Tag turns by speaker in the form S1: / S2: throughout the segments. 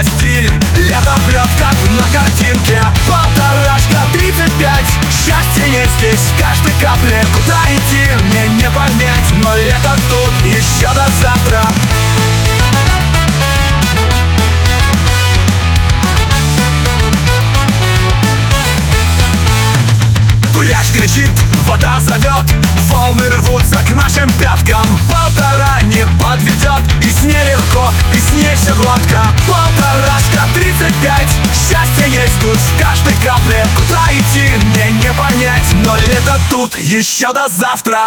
S1: стиль. Лето прет, как на картинке. Полторашка 35. Счастье есть здесь в каждой капле. Куда идти, мне не понять. Но лето тут, еще до завтра. Пляж кричит, вода зовет, волны рвутся к нашим пяткам. Полтора не подведет, и с ней легко, и с ней все гладко. Полторашка 35. Счастье есть тут в каждой капле. Куда идти, мне не понять. Но лето тут, еще до завтра.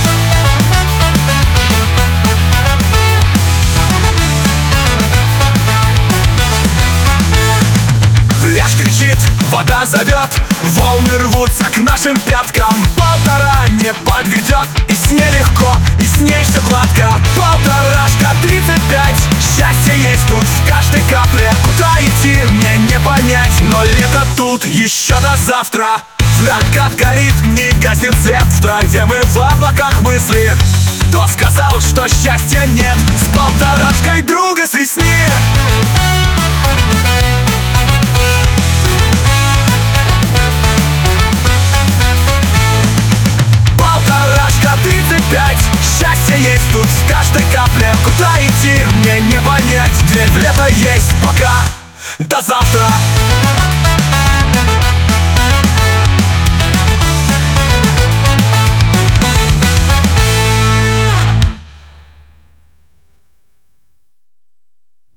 S1: Пляж кричит, вода зовет, волны рвутся к нашим пяткам. Полтора не подведет, и с ней легко, и с ней все гладко. Полторашка 35. Счастье есть тут в каждой капле. Куда идти, мне не понять. Но лето тут, еще до завтра. Закат горит, не гаснет свет. В траве мы в облаках мысли. Кто сказал, что счастья нет? С полторашкой друга свистни. Счастье есть тут в каждой капле. Куда идти, мне не понять. Дверь в лето есть пока. До завтра.